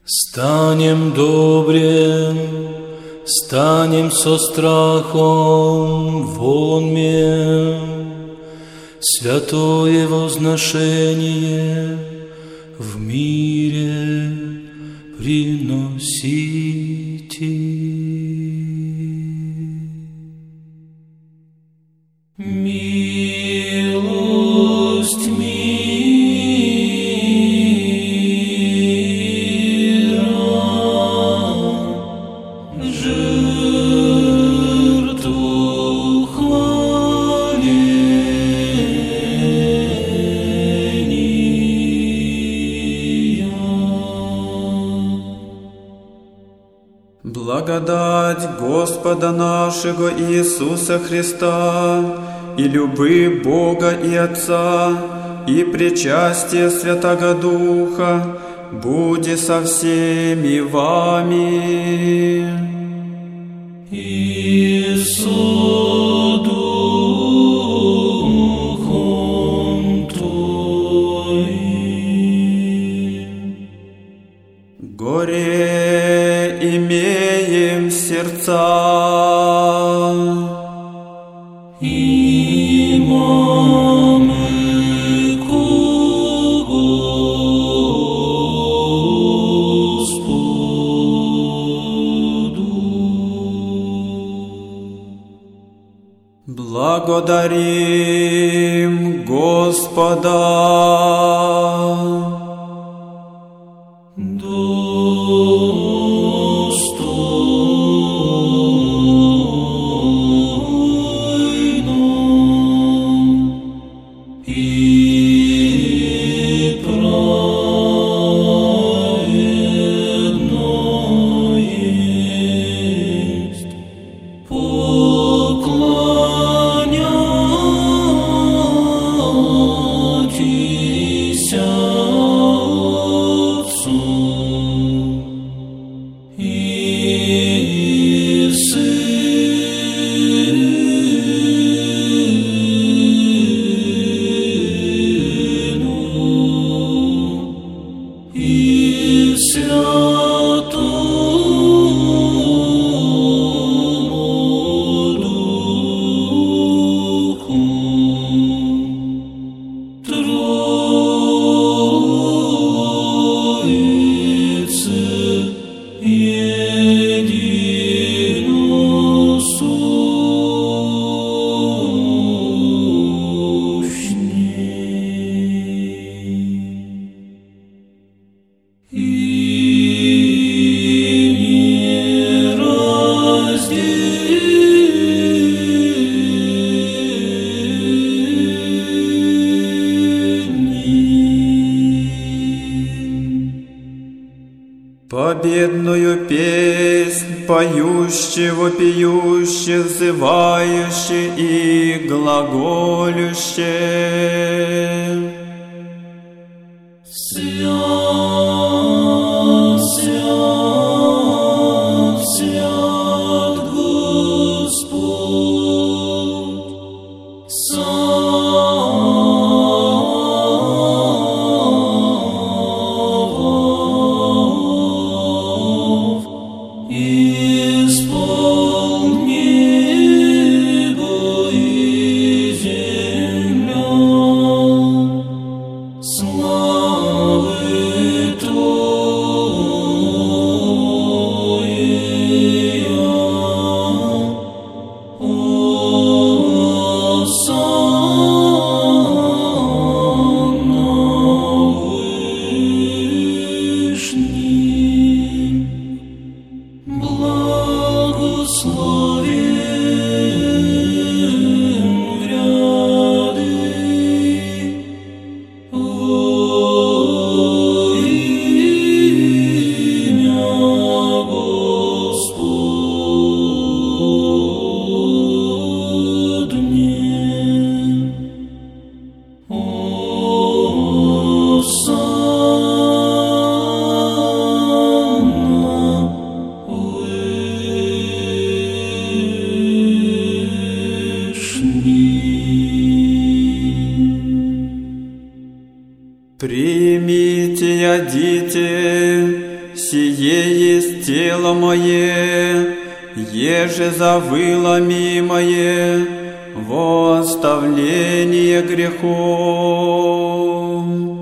Станем добрым, станем со страхом вонмем, святое возношение в мире приносите. Милость мира, жертву хваления. Благодать Господа нашего Иисуса Христа и любы Бога и Отца и причастие Святого Духа буде со всеми вами. И со духом твоим. Горе имеем сердца, и мы ко Господу. благодарим Господа. Победную песнь поющие, вопиющие, взывающие и глаголющие. Свят, свят, свят Господь, исполни небо и земля славы Твоей. сие есть тело мое, еже за вылами мое, во оставление грехов.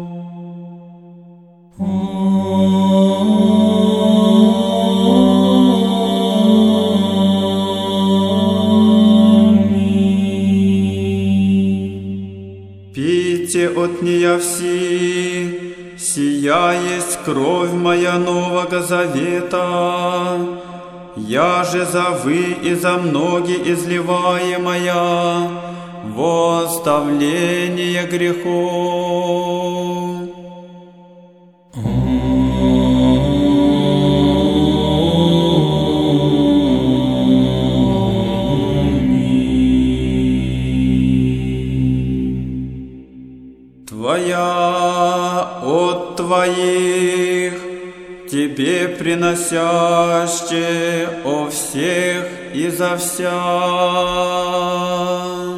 Пейте от нея все, сия есть кровь моя нового завета, я же за вы и за многие изливаемая во оставление грехов. Твоя от Твоих, Тебе приносяще о всех и за вся.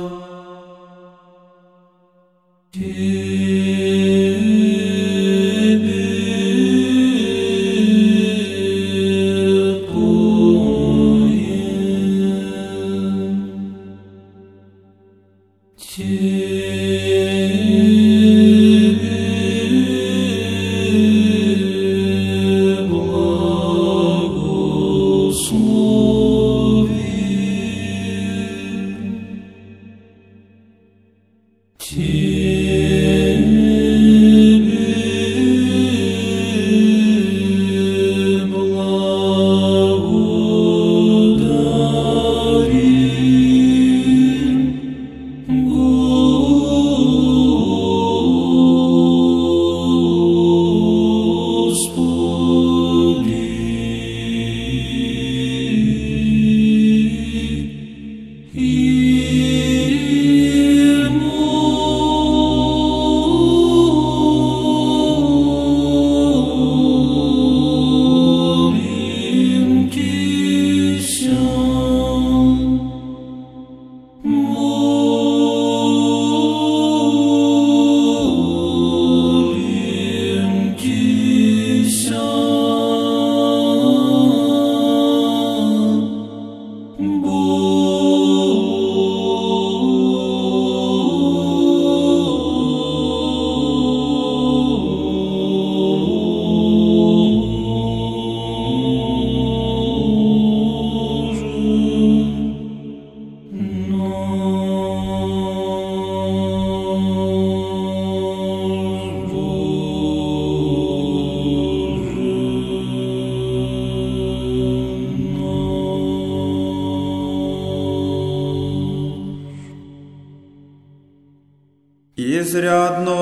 Изрядно,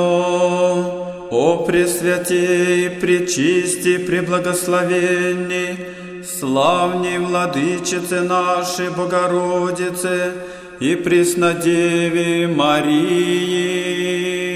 о Пресвятей, Пречисти, Преблагословенней, славней Владычице нашей Богородице и Преснодеве Марии,